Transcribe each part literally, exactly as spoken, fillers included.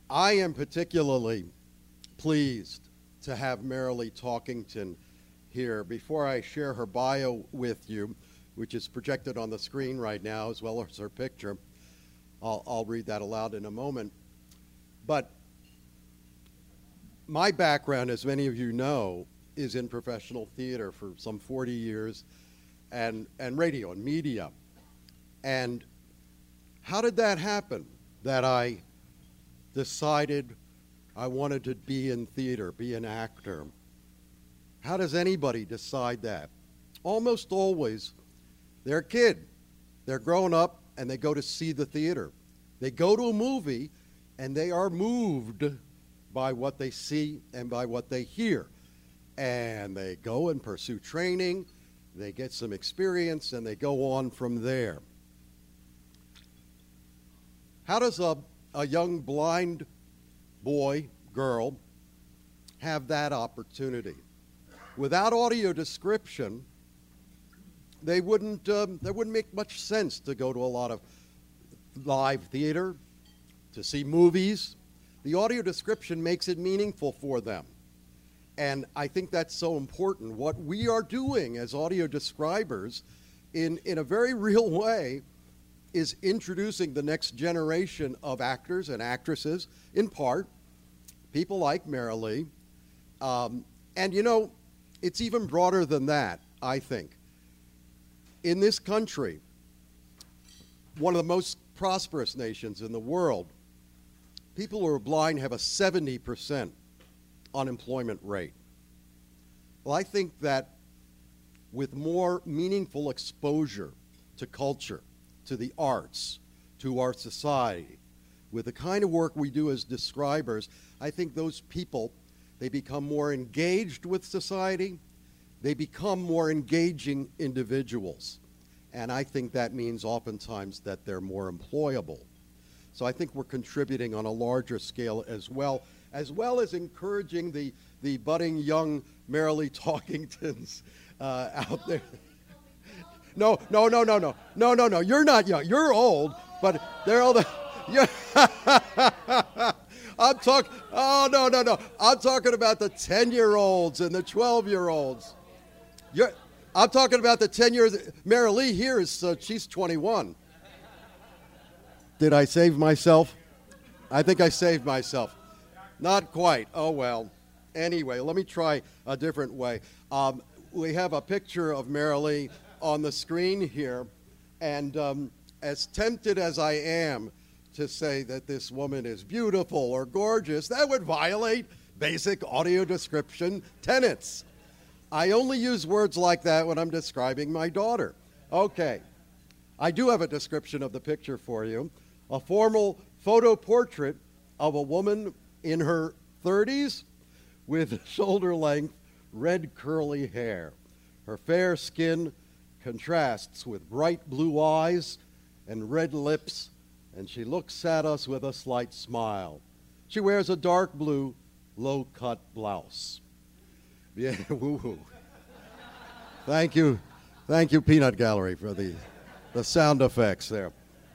I am particularly pleased to have Marilee Talkington here. Before I share her bio with you, which is projected on the screen right now, as well as her picture, I'll, I'll read that aloud in a moment. But my background, as many of you know, is in professional theater for some forty years, and, and radio and media. And how did that happen, that I decided I wanted to be in theater, be an actor? How does anybody decide that? Almost always, they're a kid. They're grown up, and they go to see the theater. They go to a movie, and they are moved by what they see and by what they hear. And they go and pursue training, they get some experience, and they go on from there. How does a, a young blind boy, girl, have that opportunity? Without audio description, they wouldn't, um, there wouldn't make much sense to go to a lot of live theater, to see movies. The audio description makes it meaningful for them. And I think that's so important. What we are doing as audio describers, in, in a very real way, is introducing the next generation of actors and actresses, in part, people like Marilee. Um, and, you know, it's even broader than that, I think. In this country, one of the most prosperous nations in the world, people who are blind have a seventy percent unemployment rate. Well, I think that with more meaningful exposure to culture, to the arts, to our society, with the kind of work we do as describers, I think those people, they become more engaged with society, they become more engaging individuals. And I think that means oftentimes that they're more employable. So I think we're contributing on a larger scale as well, as well as encouraging the, the budding young Marilee Talkingtons uh, out there. No, no, no, no, no, no, no, no. You're not young. You're old, but they're all the. Yeah. I'm talking. Oh no, no, no. I'm talking about the ten-year-olds and the twelve-year-olds. You're. I'm talking about the ten years. Marilee here is. Uh, she's twenty-one. Did I save myself? I think I saved myself. Not quite. Oh well. Anyway, let me try a different way. Um, we have a picture of Marilee on the screen here, and um, as tempted as I am to say that this woman is beautiful or gorgeous, that would violate basic audio description tenets. I only use words like that when I'm describing my daughter. Okay, I do have a description of the picture for you. A formal photo portrait of a woman in her thirties with shoulder-length red curly hair. Her fair skin contrasts with bright blue eyes and red lips, and she looks at us with a slight smile. She wears a dark blue, low-cut blouse. Yeah, woo-hoo. Thank you. Thank you, Peanut Gallery, for the, the sound effects there.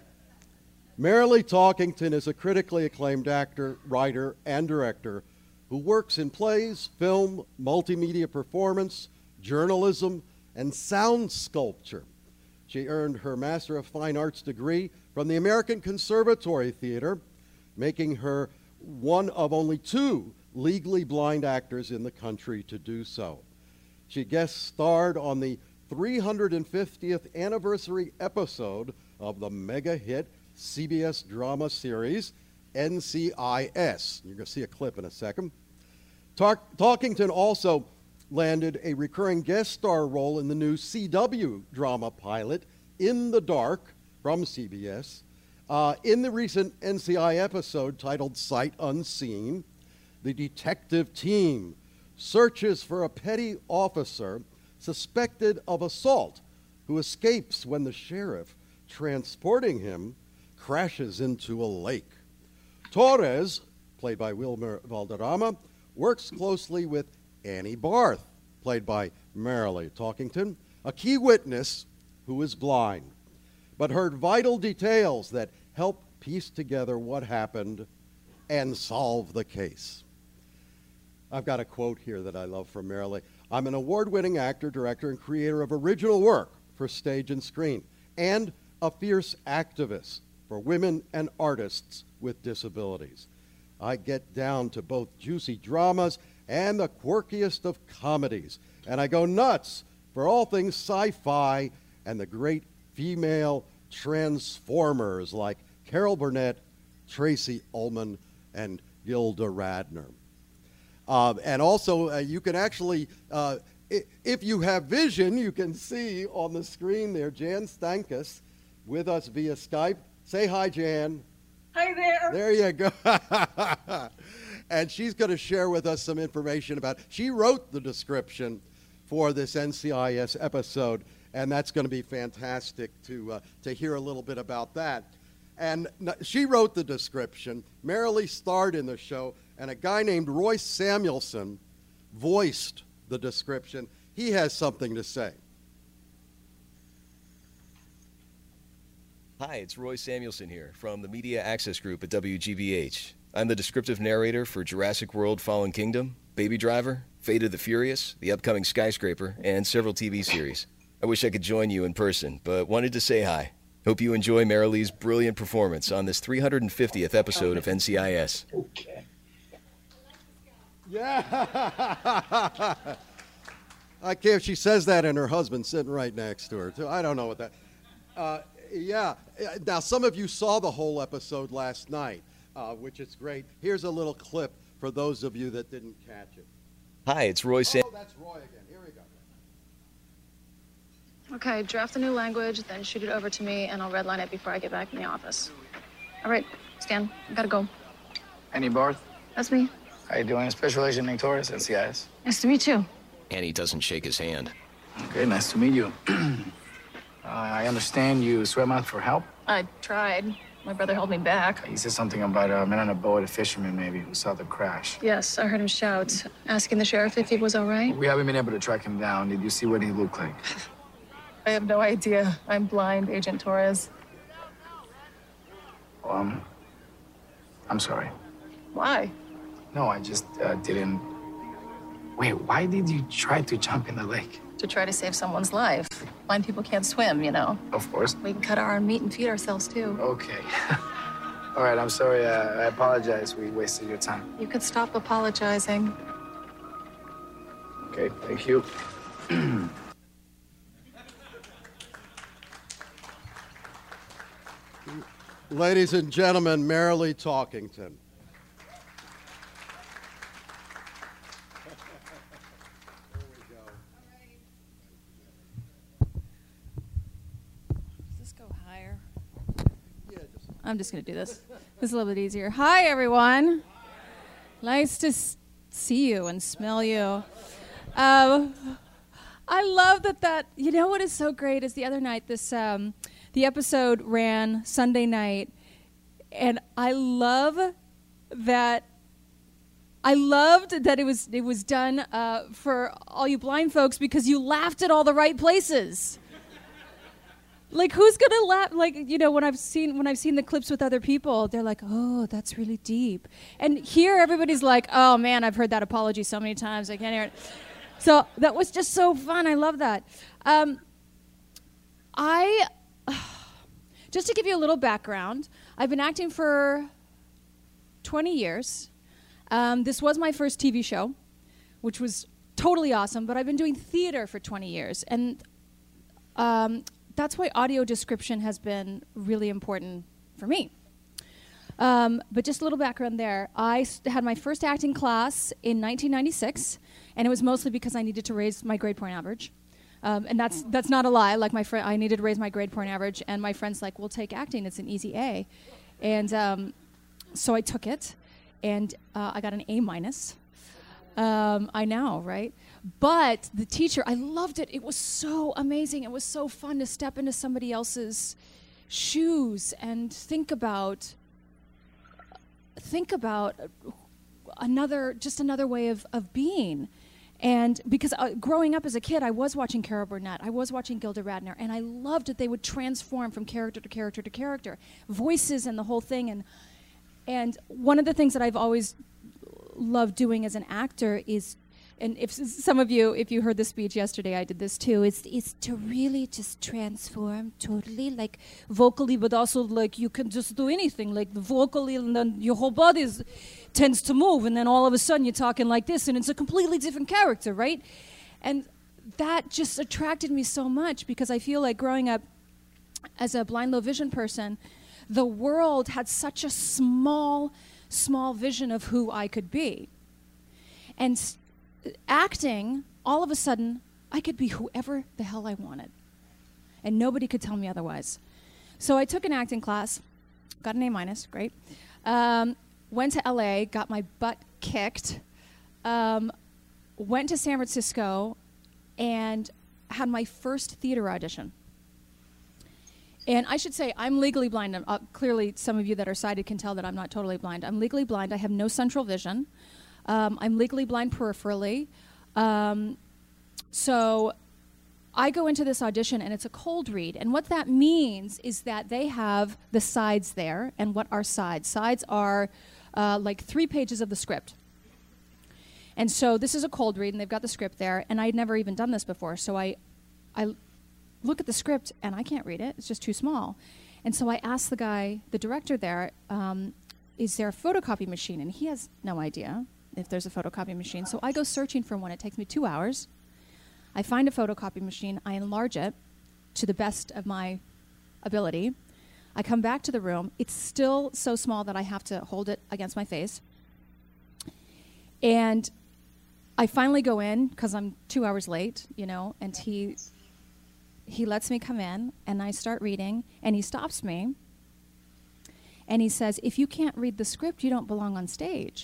Marilee Talkington is a critically acclaimed actor, writer, and director who works in plays, film, multimedia performance, journalism, and sound sculpture. She earned her Master of Fine Arts degree from the American Conservatory Theater, making her one of only two legally blind actors in the country to do so. She guest starred on the three hundred fiftieth anniversary episode of the mega hit C B S drama series N C I S. You're going to see a clip in a second. Talk- Talkington also landed a recurring guest star role in the new C W drama pilot, In the Dark, from C B S. Uh, in the recent N C I episode titled Sight Unseen, the detective team searches for a petty officer suspected of assault who escapes when the sheriff transporting him crashes into a lake. Torres, played by Wilmer Valderrama, works closely with Annie Barth, played by Marilee Talkington, a key witness who is blind, but heard vital details that help piece together what happened and solve the case. I've got a quote here that I love from Marilee. I'm an award-winning actor, director, and creator of original work for stage and screen, and a fierce activist for women and artists with disabilities. I get down to both juicy dramas and the quirkiest of comedies, and I go nuts for all things sci-fi and the great female transformers like Carol Burnett, Tracy Ullman, and Gilda Radner. Uh, and also, uh, you can actually, uh, I- if you have vision, you can see on the screen there Jan Stankus with us via Skype. Say hi, Jan. Hi there. There you go. And she's going to share with us some information about, she wrote the description for this N C I S episode, and that's going to be fantastic to, uh, to hear a little bit about that. And n- she wrote the description. Marilee starred in the show, and a guy named Roy Samuelson voiced the description. He has something to say. Hi, it's Roy Samuelson here from the Media Access Group at W G B H. I'm the descriptive narrator for Jurassic World Fallen Kingdom, Baby Driver, Fate of the Furious, the upcoming Skyscraper, and several T V series. I wish I could join you in person, but wanted to say hi. Hope you enjoy Marilee's brilliant performance on this three hundred fiftieth episode of N C I S. Okay. Yeah. I can't, she says that and her husband's sitting right next to her, too. I don't know what that. Uh, yeah. Now, some of you saw the whole episode last night, uh, which is great. Here's a little clip for those of you that didn't catch it. Hi, it's Roy Sam. Oh, that's Roy again. Here we go. Okay, draft the new language, then shoot it over to me, and I'll redline it before I get back in the office. All right, Stan, I gotta go. Annie Barth. That's me. How you doing? Special Agent Nick Torres, N C I S. Nice to meet you. Annie doesn't shake his hand. Okay, nice to meet you. uh, I understand you swam out for help. I tried. My brother held me back. He said something about a man on a boat, a fisherman maybe, who saw the crash. Yes, I heard him shout, asking the sheriff if he was all right. We haven't been able to track him down. Did you see what he looked like? I have no idea. I'm blind, Agent Torres. Oh, um, I'm sorry. Why? No, I just uh, didn't. Wait, why did you try to jump in the lake? To try to save someone's life. Blind people can't swim, you know. Of course. We can cut our own meat and feed ourselves, too. Okay. All right, I'm sorry. Uh, I apologize. We wasted your time. You could stop apologizing. Okay, thank you. Ladies and gentlemen, Marilee Talkington. Does this go higher? I'm just going to do this. This is a little bit easier. Hi, everyone. Nice to s- see you and smell you. Um, I love that that, you know what is so great is the other night, this um, the episode ran Sunday night, and I love that I loved that it was it was done uh, for all you blind folks because you laughed at all the right places. Like, who's gonna laugh? Like, you know, when I've seen when I've seen the clips with other people, they're like, "Oh, that's really deep." And here, everybody's like, "Oh man, I've heard that apology so many times, I can't hear it." So that was just so fun. I love that. Um, I just to give you a little background, I've been acting for twenty years. Um, this was my first T V show, which was totally awesome. But I've been doing theater for twenty years, and um, that's why audio description has been really important for me. Um, but just a little background there. I st- had my first acting class in nineteen ninety-six, and it was mostly because I needed to raise my grade point average. Um, and that's that's not a lie. Like my friend, I needed to raise my grade point average, and my friend's like, "We'll take acting. It's an easy A," and um, so I took it, and uh, I got an A minus. Um, I know, right? But the teacher, I loved it. It was so amazing. It was so fun to step into somebody else's shoes and think about, think about another, just another way of, of being. And because uh, growing up as a kid, I was watching Carol Burnett, I was watching Gilda Radner, and I loved that they would transform from character to character to character, voices and the whole thing. And And one of the things that I've always loved doing as an actor is, and if s- some of you, if you heard the speech yesterday, I did this too, is, is to really just transform totally, like vocally, but also like you can just do anything, like the vocally, and then your whole body is, tends to move, and then all of a sudden you're talking like this, and it's a completely different character, right? And that just attracted me so much, because I feel like growing up as a blind, low vision person, the world had such a small, small vision of who I could be. And s- acting, all of a sudden, I could be whoever the hell I wanted. And nobody could tell me otherwise. So I took an acting class, got an A minus, great. Um, went to L A, got my butt kicked. Um, went to San Francisco and had my first theater audition. And I should say, I'm legally blind. Uh, clearly, some of you that are sighted can tell that I'm not totally blind. I'm legally blind. I have no central vision. Um, I'm legally blind peripherally. Um, so I go into this audition, and it's a cold read. And what that means is that they have the sides there. And what are sides? Sides are uh, like three pages of the script. And so this is a cold read, and they've got the script there. And I'd never even done this before. So I, I look at the script, and I can't read it. It's just too small. And so I asked the guy, the director there, um, is there a photocopy machine? And he has no idea if there's a photocopy machine. So I go searching for one. It takes me two hours. I find a photocopy machine. I enlarge it to the best of my ability. I come back to the room. It's still so small that I have to hold it against my face. And I finally go in, because I'm two hours late, you know, and he... He lets me come in, and I start reading, and he stops me, and he says, if you can't read the script, you don't belong on stage.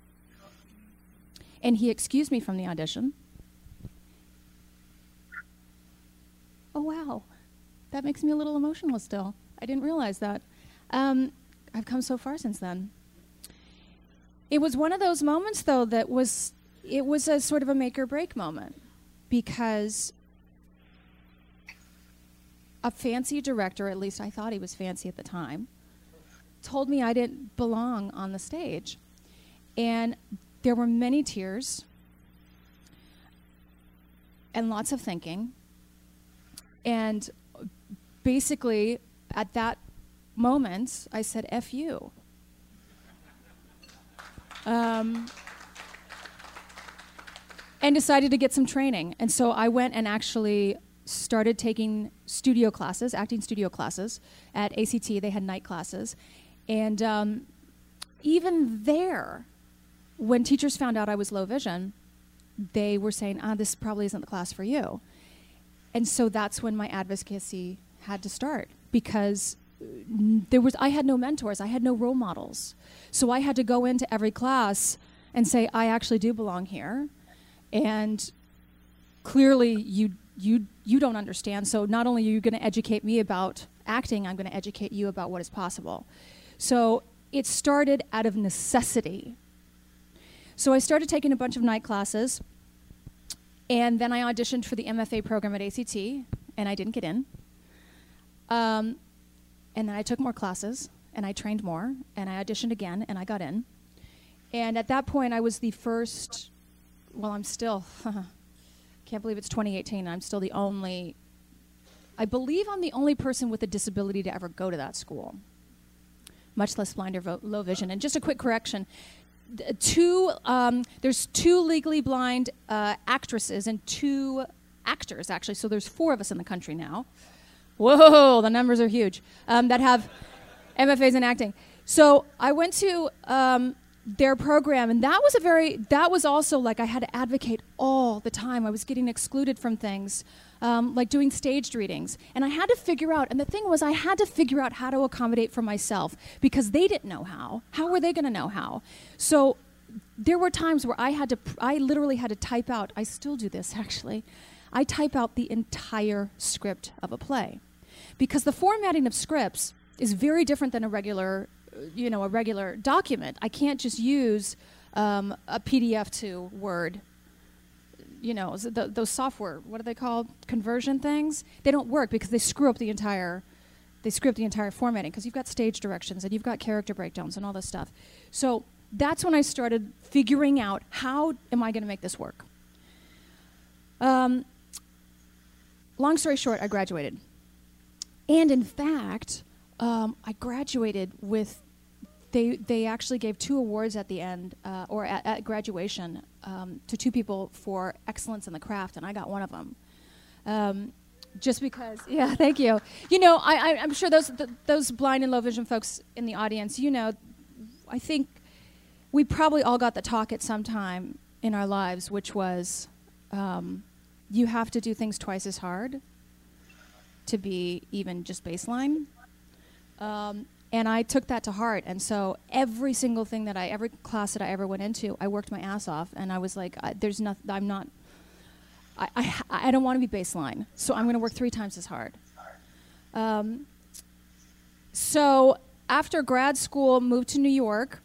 And he excused me from the audition. Oh, wow. That makes me a little emotional still. I didn't realize that. Um, I've come so far since then. It was one of those moments, though, that was, it was a sort of a make or break moment, because a fancy director, at least I thought he was fancy at the time, told me I didn't belong on the stage. And there were many tears and lots of thinking. And basically, at that moment, I said, F you. Um, and decided to get some training. And so I went and actually started taking studio classes, acting studio classes at A C T. They had night classes. And um, even there, when teachers found out I was low vision, they were saying, ah, this probably isn't the class for you. And so that's when my advocacy had to start, because there was I had no mentors. I had no role models. So I had to go into every class and say, I actually do belong here. And clearly you You you don't understand, so not only are you going to educate me about acting, I'm going to educate you about what is possible. So it started out of necessity. So I started taking a bunch of night classes, and then I auditioned for the M F A program at A C T, and I didn't get in. Um, and then I took more classes, and I trained more, and I auditioned again, and I got in. And at that point, I was the first, well, I'm still... Can't believe it's twenty eighteen. I'm still the only, I believe I'm the only person with a disability to ever go to that school, much less blind or vo- low vision. And just a quick correction, D- two, um, there's two legally blind uh, actresses and two actors, actually. So there's four of us in the country now. Whoa, the numbers are huge, um, that have M F As in acting. So I went to um, their program, and that was a very, that was also like I had to advocate all the time. I was getting excluded from things, um, like doing staged readings. And I had to figure out, and the thing was I had to figure out how to accommodate for myself, because they didn't know how. How were they going to know how? So there were times where I had to, I literally had to type out, I still do this actually, I type out the entire script of a play. Because the formatting of scripts is very different than a regular you know, a regular document. I can't just use um, a P D F to Word. You know, the, those software, what are they called? Conversion things? They don't work because they screw up the entire, they script the entire formatting because you've got stage directions and you've got character breakdowns and all this stuff. So that's when I started figuring out how am I going to make this work. Um, long story short, I graduated. And in fact, um, I graduated with, they they actually gave two awards at the end, uh, or at, at graduation, um, to two people for excellence in the craft, and I got one of them. Um, just because, yeah, thank you. You know, I, I, I'm sure those th- those blind and low vision folks in the audience, you know, I think we probably all got the talk at some time in our lives, which was, um, you have to do things twice as hard to be even just baseline. Um, and I took that to heart. And so every single thing that I, every class that I ever went into, I worked my ass off. And I was like, I, there's nothing, I'm not, I, I, I don't want to be baseline. So I'm going to work three times as hard. Um, so after grad school, moved to New York.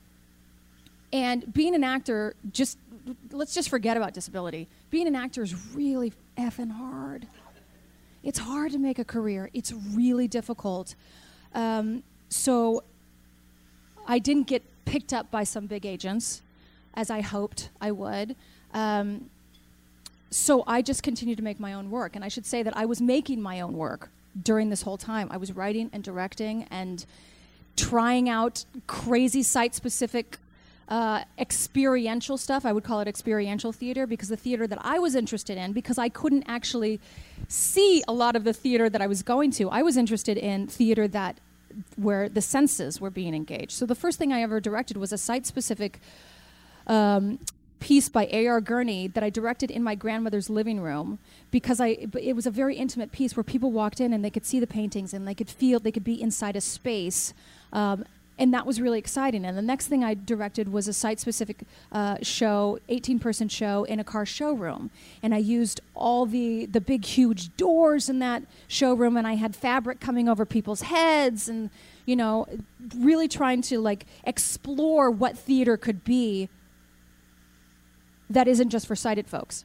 And being an actor, just, let's just forget about disability. Being an actor is really effing hard. It's hard to make a career. It's really difficult. Um, so I didn't get picked up by some big agents, as I hoped I would. Um, so I just continued to make my own work. And I should say that I was making my own work during this whole time. I was writing and directing and trying out crazy site-specific Uh, experiential stuff. I would call it experiential theater because the theater that I was interested in, because I couldn't actually see a lot of the theater that I was going to, I was interested in theater that where the senses were being engaged. So the first thing I ever directed was a site-specific um, piece by A R Gurney that I directed in my grandmother's living room because I it was a very intimate piece where people walked in and they could see the paintings and they could feel, they could be inside a space. Um, And that was really exciting. And the next thing I directed was a site-specific uh, show, eighteen-person show in a car showroom. And I used all the, the big, huge doors in that showroom, and I had fabric coming over people's heads and, you know, really trying to, like, explore what theater could be that isn't just for sighted folks.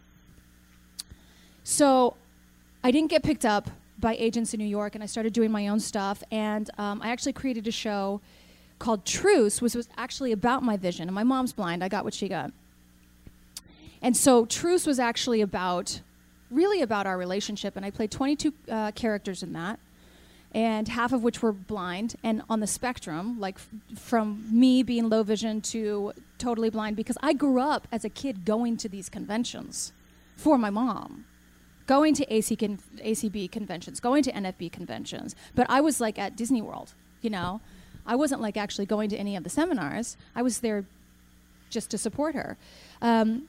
So I didn't get picked up by agents in New York, and I started doing my own stuff. And um, I actually created a show called Truce, which was actually about my vision. And my mom's blind. I got what she got. And so Truce was actually about, really about our relationship. And I played twenty-two uh, characters in that, and half of which were blind and on the spectrum, like f- from me being low vision to totally blind, because I grew up as a kid going to these conventions for my mom. Going to A C con- A C B conventions, going to N F B conventions. But I was like at Disney World, you know. I wasn't like actually going to any of the seminars. I was there just to support her. Um,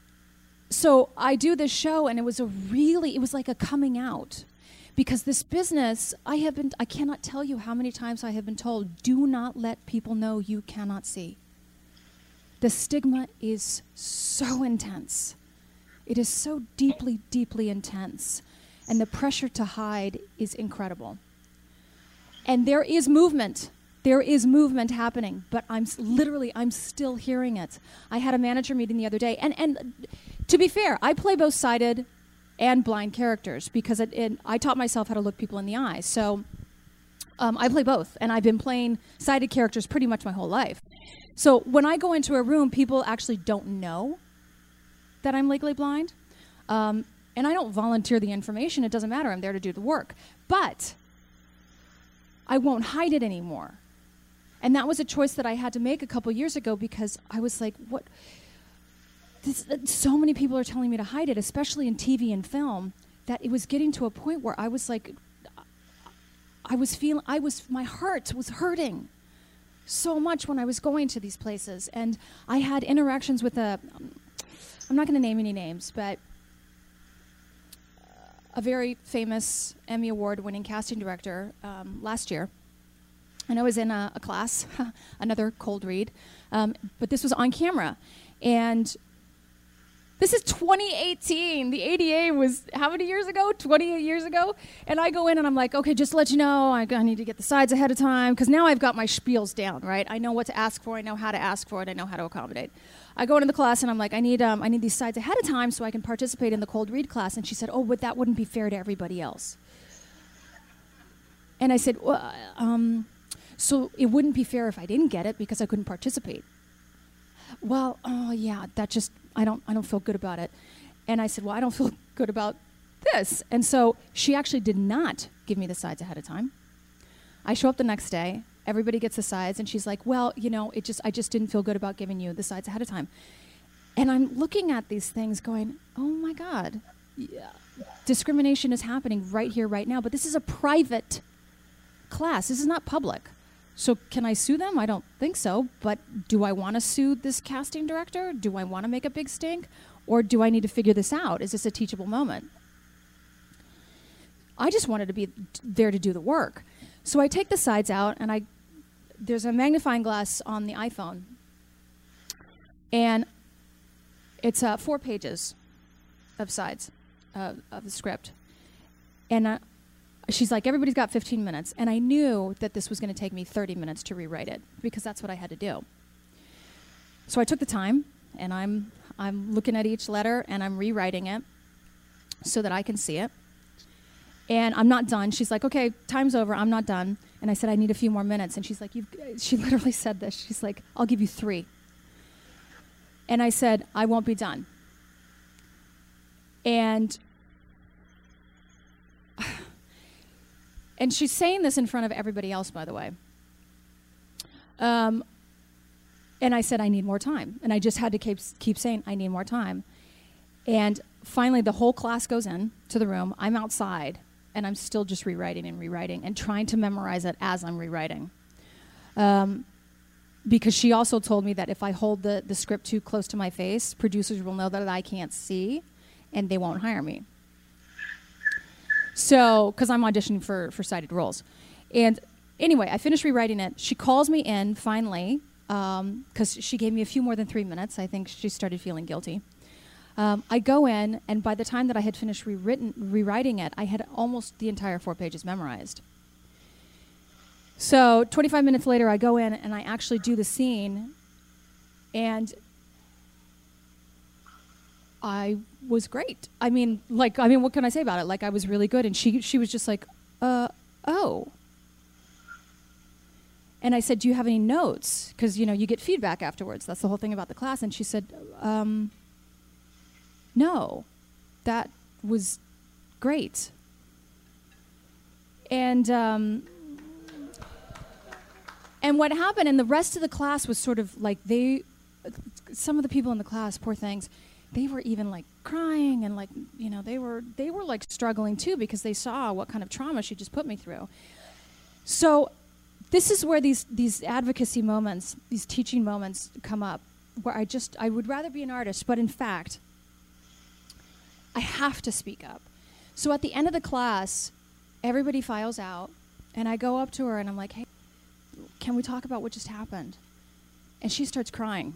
so I do this show, and it was a really, it was like a coming out. Because this business, I have been, I cannot tell you how many times I have been told, do not let people know you cannot see. The stigma is so intense. It is so deeply, deeply intense. And the pressure to hide is incredible. And there is movement. There is movement happening, but I'm s- literally, I'm still hearing it. I had a manager meeting the other day, and, and to be fair, I play both sighted and blind characters because it, it, I taught myself how to look people in the eye. So um, I play both, and I've been playing sighted characters pretty much my whole life. So when I go into a room, people actually don't know that I'm legally blind, um, and I don't volunteer the information. It doesn't matter. I'm there to do the work. But I won't hide it anymore. And that was a choice that I had to make a couple years ago because I was like, what? This, uh, so many people are telling me to hide it, especially in T V and film, that it was getting to a point where I was like, I was feeling, I was, my heart was hurting so much when I was going to these places. And I had interactions with a, um, I'm not going to name any names, but a very famous Emmy Award-winning casting director um, last year. And I was in a, a class, another cold read, um, but this was on camera. And this is twenty eighteen. The A D A was how many years ago? twenty-eight years ago? And I go in and I'm like, okay, just to let you know, I, I need to get the sides ahead of time, because now I've got my spiels down, right? I know what to ask for, I know how to ask for it, I know how to accommodate. I go into the class and I'm like, I need um, I need these sides ahead of time so I can participate in the cold read class. And she said, oh, but that wouldn't be fair to everybody else. And I said, well, um, so it wouldn't be fair if I didn't get it because I couldn't participate. Well, oh yeah, that just, I don't, I don't feel good about it. And I said, well, I don't feel good about this. And so she actually did not give me the sides ahead of time. I show up the next day, everybody gets the sides, and she's like, well, you know, it just, I just didn't feel good about giving you the sides ahead of time. And I'm looking at these things going, oh my God, yeah, discrimination is happening right here, right now, but this is a private class. This is not public. So can I sue them? I don't think so, but do I want to sue this casting director? Do I want to make a big stink? Or do I need to figure this out? Is this a teachable moment? I just wanted to be there to do the work. So I take the sides out, and I there's a magnifying glass on the iPhone, and it's uh, four pages of sides uh, of the script. And uh, she's like, everybody's got fifteen minutes. And I knew that this was going to take me thirty minutes to rewrite it because that's what I had to do. So I took the time, and I'm I'm looking at each letter, and I'm rewriting it so that I can see it. And I'm not done. She's like, okay, time's over. I'm not done. And I said, I need a few more minutes. And she's like, You've, she literally said this. She's like, I'll give you three. And I said, I won't be done. And and she's saying this in front of everybody else, by the way. Um, and I said, I need more time. And I just had to keep keep saying, I need more time. And finally, the whole class goes in to the room. I'm outside, and I'm still just rewriting and rewriting and trying to memorize it as I'm rewriting. Um, because she also told me that if I hold the, the script too close to my face, producers will know that I can't see, and they won't hire me. So, because I'm auditioning for, for sighted roles. And anyway, I finished rewriting it. She calls me in, finally, because um, she gave me a few more than three minutes. I think she started feeling guilty. Um, I go in, and by the time that I had finished rewritten, rewriting it, I had almost the entire four pages memorized. So twenty-five minutes later, I go in, and I actually do the scene, and I was great. I mean, like, I mean, what can I say about it? Like, I was really good, and she she was just like, uh, oh. And I said, do you have any notes? Because, you know, you get feedback afterwards. That's the whole thing about the class. And she said, um... no, that was great. And um, and what happened, and the rest of the class was sort of like they, some of the people in the class, poor things, they were even like crying and like, you know, they were they were like struggling too because they saw what kind of trauma she just put me through. So this is where these these advocacy moments, these teaching moments come up, where I just I would rather be an artist, but in fact, I have to speak up. So at the end of the class, everybody files out, and I go up to her, and I'm like, hey, can we talk about what just happened? And she starts crying.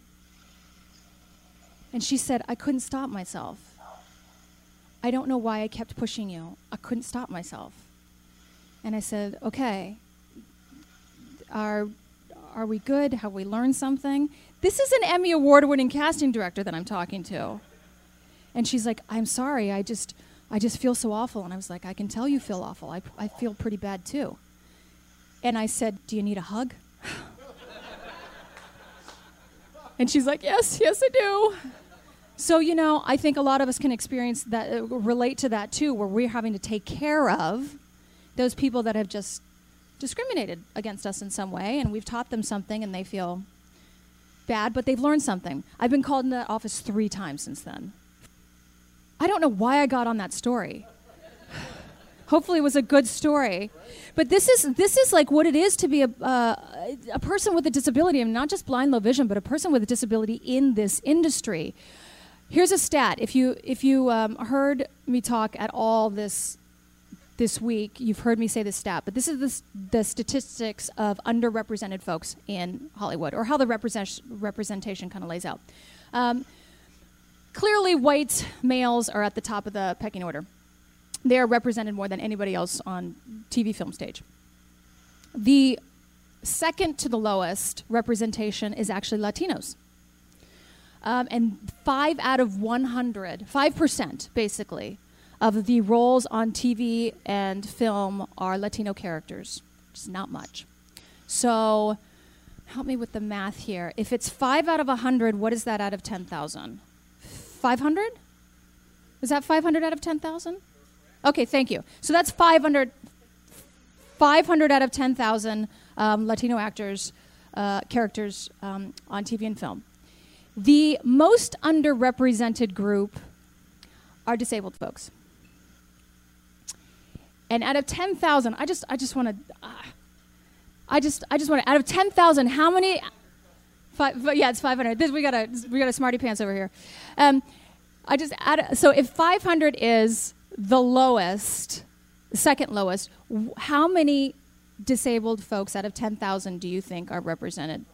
And she said, I couldn't stop myself. I don't know why I kept pushing you. I couldn't stop myself. And I said, okay, are, are we good? Have we learned something? This is an Emmy Award-winning casting director that I'm talking to. And she's like, I'm sorry, I just I just feel so awful. And I was like, I can tell you feel awful. I, I feel pretty bad too. And I said, do you need a hug? And she's like, yes, yes I do. So, you know, I think a lot of us can experience that, uh, relate to that too, where we're having to take care of those people that have just discriminated against us in some way, and we've taught them something and they feel bad, but they've learned something. I've been called in that office three times since then. I don't know why I got on that story. Hopefully it was a good story. But this is this is like what it is to be a, uh, a person with a disability, and not just blind, low vision, but a person with a disability in this industry. Here's a stat. If you if you um, heard me talk at all this this week, you've heard me say this stat, but this is the, the statistics of underrepresented folks in Hollywood, or how the represent, representation kind of lays out. Um, Clearly, white males are at the top of the pecking order. They are represented more than anybody else on T V film stage. The second to the lowest representation is actually Latinos. Um, and five out of one hundred, five percent basically, of the roles on T V and film are Latino characters. It's not much. So help me with the math here. If it's five out of one hundred, what is that out of ten thousand? five hundred? Is that five hundred out of ten thousand? Okay, thank you. So that's five hundred, five hundred out of ten thousand um, Latino actors, uh, characters um, on T V and film. The most underrepresented group are disabled folks. And out of ten thousand, I just, I just want to, uh, I just, I just want to. Out of ten thousand, how many? Five, yeah, it's five hundred. This, we got a, we got a smarty pants over here. Um, I just add. So if five hundred is the lowest, second lowest, w- how many disabled folks out of ten thousand do you think are represented?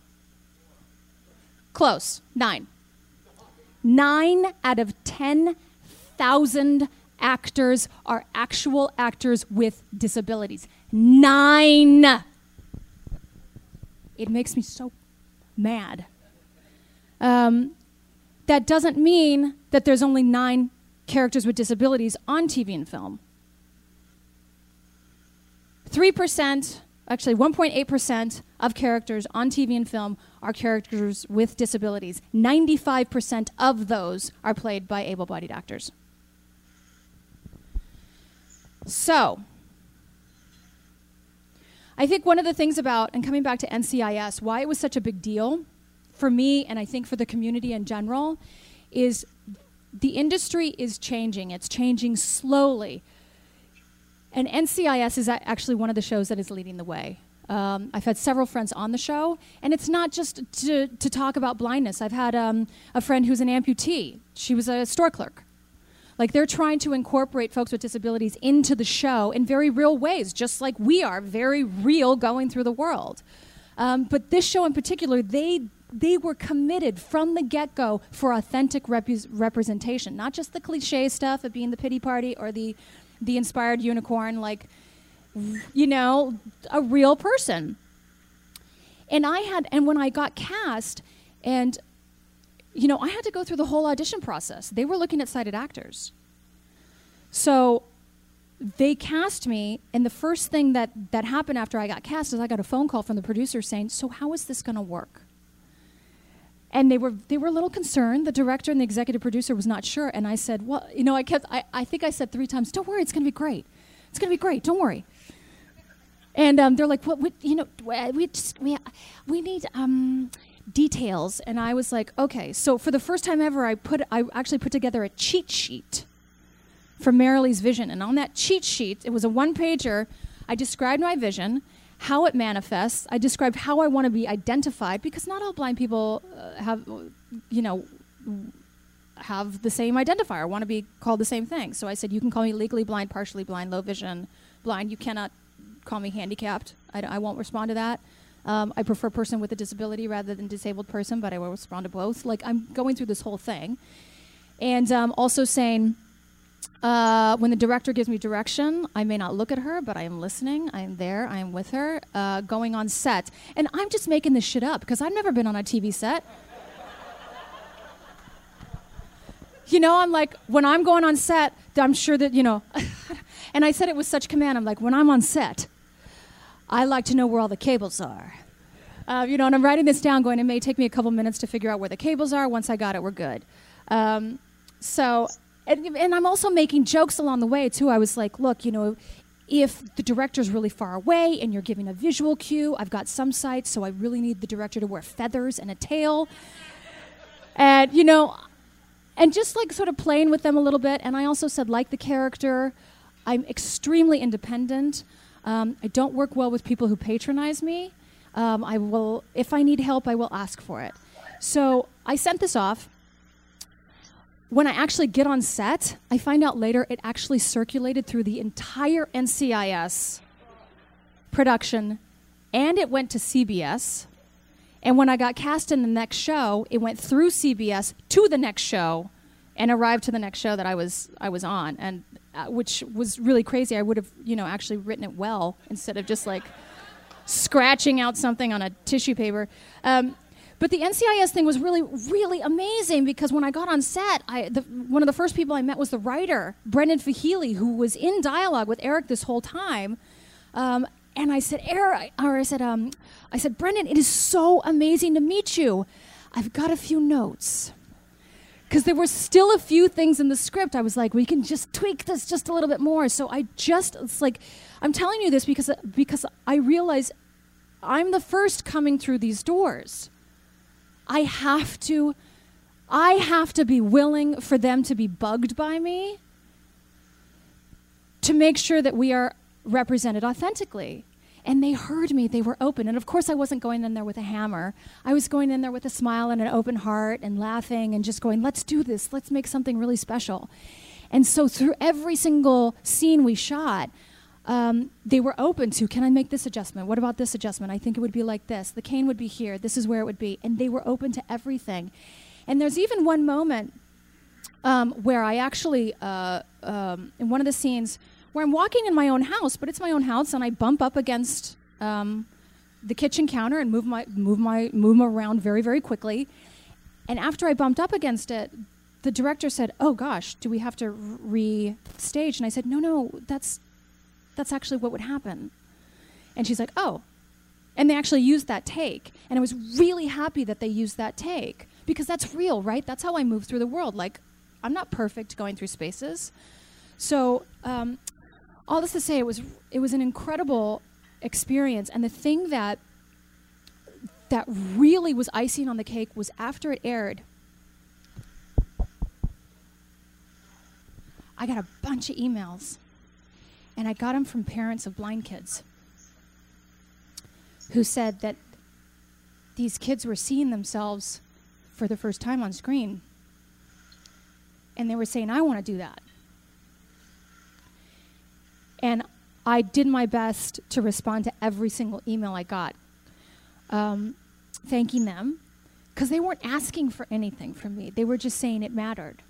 Close. Nine. Nine out of ten thousand actors are actual actors with disabilities. Nine. It makes me so mad. Um, that doesn't mean that there's only nine characters with disabilities on T V and film. three percent, actually one point eight percent of characters on T V and film are characters with disabilities. ninety-five percent of those are played by able-bodied actors. So, I think one of the things about, and coming back to N C I S, why it was such a big deal for me, and I think for the community in general, is the industry is changing. It's changing slowly. And N C I S is a- actually one of the shows that is leading the way. Um, I've had several friends on the show, and it's not just to, to talk about blindness. I've had um, a friend who's an amputee. She was a store clerk. Like, they're trying to incorporate folks with disabilities into the show in very real ways, just like we are very real going through the world. Um, but this show in particular, they they were committed from the get-go for authentic rep- representation, not just the cliche stuff of being the pity party or the the inspired unicorn, like, you know, a real person. And I had, and when I got cast, and you know, I had to go through the whole audition process. They were looking at sighted actors. So they cast me, and the first thing that, that happened after I got cast is I got a phone call from the producer saying, so how is this going to work? And they were they were a little concerned. The director and the executive producer was not sure. And I said, well, you know, I kept, I, I think I said three times, don't worry, it's going to be great. It's going to be great, don't worry. And um, they're like, well, we, you know, we just, we, we need um, details. And I was like, okay. So for the first time ever, I put I actually put together a cheat sheet for Marilee's vision. And on that cheat sheet, it was a one-pager. I described my vision, how it manifests. I described how I want to be identified, because not all blind people uh, have, you know, have the same identifier, want to be called the same thing. So I said, you can call me legally blind, partially blind, low vision, blind. You cannot call me handicapped. I, I won't respond to that. Um, I prefer person with a disability rather than disabled person, but I will respond to both. Like, I'm going through this whole thing. And um, also saying, uh, when the director gives me direction, I may not look at her, but I am listening. I am there. I am with her, uh, going on set. And I'm just making this shit up because I've never been on a T V set. You know, I'm like, when I'm going on set, I'm sure that, you know, and I said it with such command. I'm like, when I'm on set, I like to know where all the cables are. Uh, you know, and I'm writing this down going, it may take me a couple minutes to figure out where the cables are. Once I got it, we're good. Um, so, and, and I'm also making jokes along the way, too. I was like, look, you know, if the director's really far away and you're giving a visual cue, I've got some sites, so I really need the director to wear feathers and a tail. And, you know, and just like sort of playing with them a little bit. And I also said, like the character, I'm extremely independent. Um, I don't work well with people who patronize me. Um, I will, if I need help, I will ask for it. So I sent this off. When I actually get on set, I find out later it actually circulated through the entire N C I S production, and it went to C B S. And when I got cast in the next show, it went through C B S to the next show and arrived to the next show that I was I was on, and uh, which was really crazy. I would have, you know, actually written it well instead of just like scratching out something on a tissue paper. Um, But the N C I S thing was really, really amazing because when I got on set, I, the, one of the first people I met was the writer, Brendan Fahili, who was in dialogue with Eric this whole time. Um, and I said, Eric, or I said, um, I said, Brendan, it is so amazing to meet you. I've got a few notes. Because there were still a few things in the script. I was like, we can just tweak this just a little bit more. So I just, it's like, I'm telling you this because because I realize I'm the first coming through these doors. I have to, I have to be willing for them to be bugged by me to make sure that we are represented authentically. And they heard me, they were open. And of course I wasn't going in there with a hammer. I was going in there with a smile and an open heart and laughing and just going, let's do this, let's make something really special. And so through every single scene we shot, Um, they were open to, can I make this adjustment? What about this adjustment? I think it would be like this. The cane would be here. This is where it would be. And they were open to everything. And there's even one moment um, where I actually, uh, um, in one of the scenes, where I'm walking in my own house, but it's my own house, and I bump up against um, the kitchen counter and move my move my move them around very, very quickly. And after I bumped up against it, the director said, "Oh gosh, do we have to re-stage?" And I said, "No, no, that's." That's actually what would happen." And she's like, "Oh." And they actually used that take. And I was really happy that they used that take because that's real, right? That's how I move through the world. Like, I'm not perfect going through spaces. So um, all this to say, it was it was an incredible experience. And the thing that that really was icing on the cake was after it aired, I got a bunch of emails. And I got them from parents of blind kids who said that these kids were seeing themselves for the first time on screen. And they were saying, I want to do that. And I did my best to respond to every single email I got, um, thanking them, because they weren't asking for anything from me. They were just saying it mattered.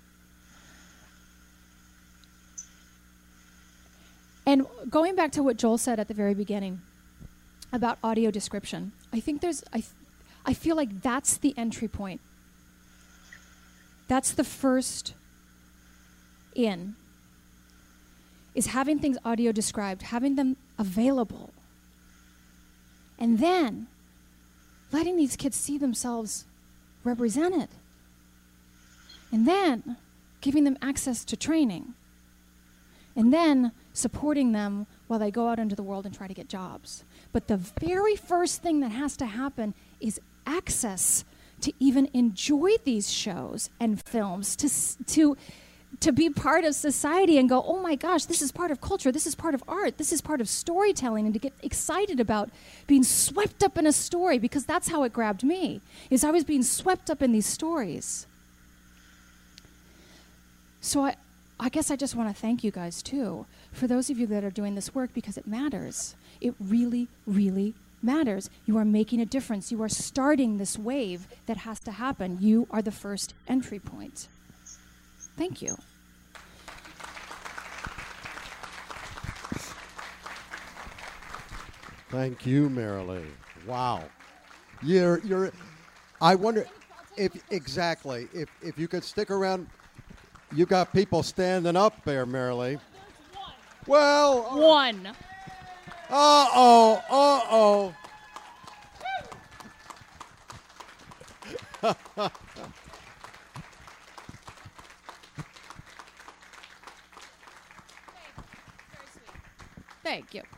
And going back to what Joel said at the very beginning about audio description, I think there's, I, th- I feel like that's the entry point. That's the first in, is having things audio described, having them available. And then letting these kids see themselves represented. And then giving them access to training. And then supporting them while they go out into the world and try to get jobs. But the very first thing that has to happen is access to even enjoy these shows and films, to to to be part of society and go, oh my gosh, this is part of culture, this is part of art, this is part of storytelling, and to get excited about being swept up in a story, because that's how it grabbed me, is I was being swept up in these stories. So I I guess I just want to thank you guys, too, for those of you that are doing this work, because it matters. It really, really matters. You are making a difference. You are starting this wave that has to happen. You are the first entry point. Thank you. Thank you, Marilee. Wow. You're, you're, I wonder if, exactly, if, if you could stick around. You got people standing up there, Marilee. Well, one. Uh-oh, uh-oh. Thank you.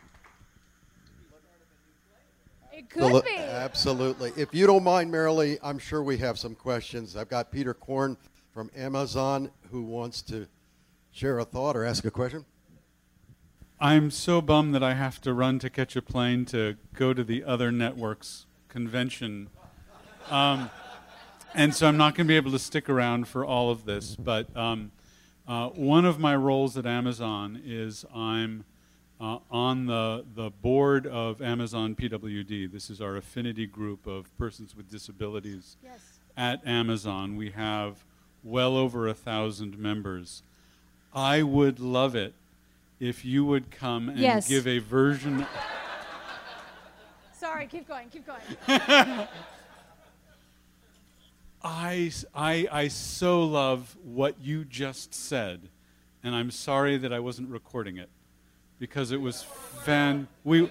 It could be. Absolutely. If you don't mind, Marilee, I'm sure we have some questions. I've got Peter Korn from Amazon who wants to share a thought or ask a question. I'm so bummed that I have to run to catch a plane to go to the other network's convention. Um, and so I'm not going to be able to stick around for all of this. But um, uh, one of my roles at Amazon is I'm uh, on the, the board of Amazon P W D. This is our affinity group of persons with disabilities. Yes. At Amazon. We have well over a thousand members. I would love it if you would come and yes. give a version. Sorry, keep going, keep going. I, I, I so love what you just said, and I'm sorry that I wasn't recording it, because it was fan we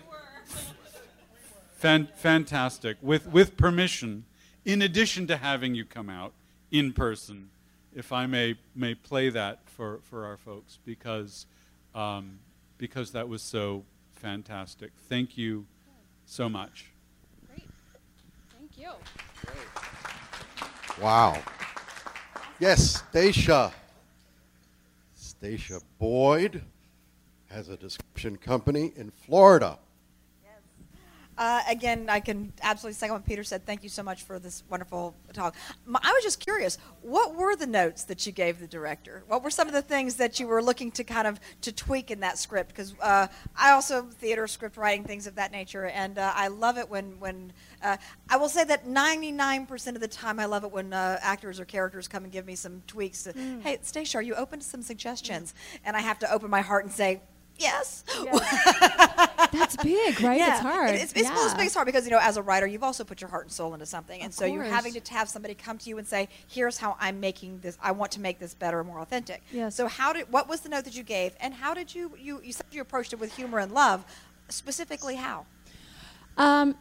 fan, fantastic. With with permission, in addition to having you come out in person, if I may may play that for, for our folks, because um, because that was so fantastic. Thank you so much. Great. Thank you. Wow. Yes, Stacia. Stacia Boyd has a description company in Florida. Uh, again, I can absolutely second what Peter said. Thank you so much for this wonderful talk. M- I was just curious, what were the notes that you gave the director? What were some of the things that you were looking to kind of to tweak in that script? Because uh, I also theater script writing, things of that nature, and uh, I love it when, when uh, I will say that ninety-nine percent of the time I love it when uh, actors or characters come and give me some tweaks. To, mm. Hey, Stacia, are you open to some suggestions? Mm. And I have to open my heart and say, yes. yes. That's big, right? Yeah. It's hard. It, it's it's, yeah. well, it's big, it's hard because, you know, as a writer, you've also put your heart and soul into something. And of so course. you're having to have somebody come to you and say, here's how I'm making this. I want to make this better and more authentic. Yes. So how did, what was the note that you gave? And how did you, you, you said you approached it with humor and love. Specifically how? Um,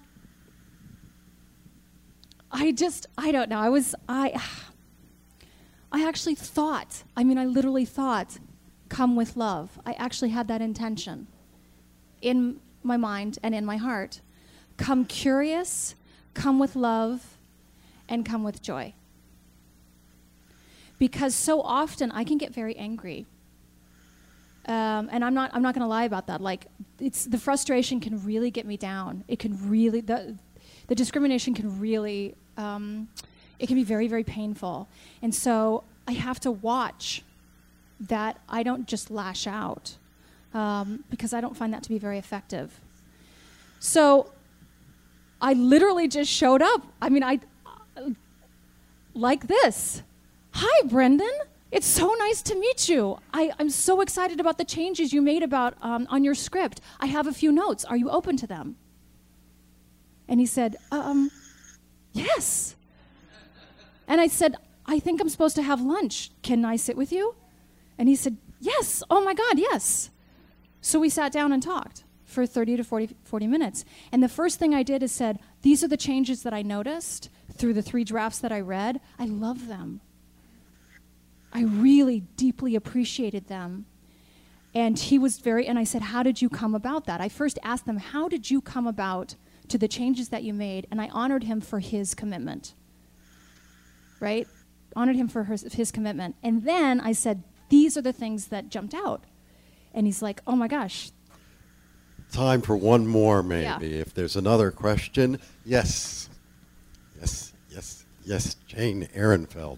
I just, I don't know. I was, I, I actually thought, I mean, I literally thought, come with love. I actually had that intention in my mind and in my heart. Come curious, come with love, and come with joy. Because so often I can get very angry. Um, and I'm not I'm not going to lie about that. Like, it's the frustration can really get me down. It can really, the, the discrimination can really, um, it can be very, very painful. And so I have to watch that I don't just lash out, um, because I don't find that to be very effective. So I literally just showed up. I mean, I, uh, like this. Hi, Brendan. It's so nice to meet you. I, I'm so excited about the changes you made about um, on your script. I have a few notes. Are you open to them? And he said, um, yes. And I said, I think I'm supposed to have lunch. Can I sit with you? And he said, yes. Oh, my God, yes. So we sat down and talked for thirty to forty, forty minutes. And the first thing I did is said, these are the changes that I noticed through the three drafts that I read. I love them. I really deeply appreciated them. And he was very, and I said, how did you come about that? I first asked them, how did you come about to the changes that you made? And I honored him for his commitment, right? Honored him for his, his commitment. And then I said, these are the things that jumped out. And he's like, oh my gosh. Time for one more, maybe. Yeah. If there's another question. Yes. Yes, yes, yes, Jane Ehrenfeld.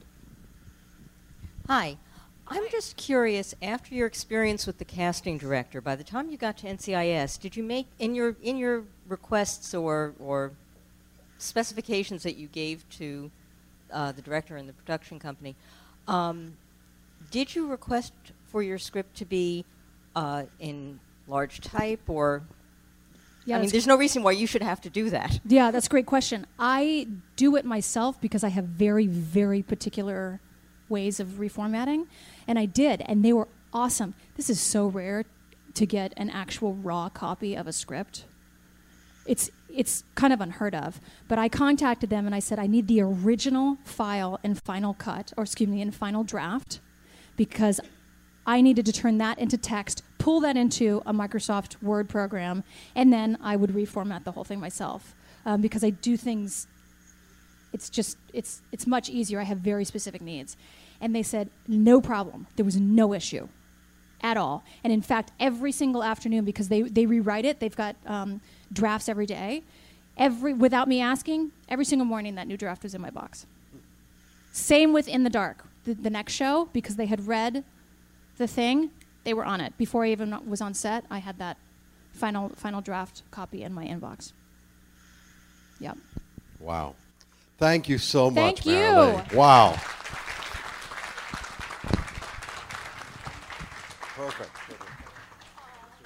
Hi. I'm just curious, after your experience with the casting director, by the time you got to N C I S, did you make, in your in your requests or, or specifications that you gave to uh, the director and the production company, um, did you request for your script to be uh, in large type, or... Yeah, I mean, there's no reason why you should have to do that. Yeah, that's a great question. I do it myself because I have very, very particular ways of reformatting, and I did, and they were awesome. This is so rare to get an actual raw copy of a script. It's it's kind of unheard of, but I contacted them and I said, I need the original file in Final Cut, or excuse me, in Final Draft, because I needed to turn that into text, pull that into a Microsoft Word program, and then I would reformat the whole thing myself, um, because I do things. It's just, it's it's much easier. I have very specific needs. And they said, no problem. There was no issue at all. And in fact, every single afternoon, because they, they rewrite it, they've got um, drafts every day. Every, without me asking, every single morning that new draft was in my box. Same with In the Dark, the, the next show, because they had read the thing, they were on it. Before I even was on set, I had that final final draft copy in my inbox. Yep. Wow. Thank you so much, Thank you. Marilee. Wow.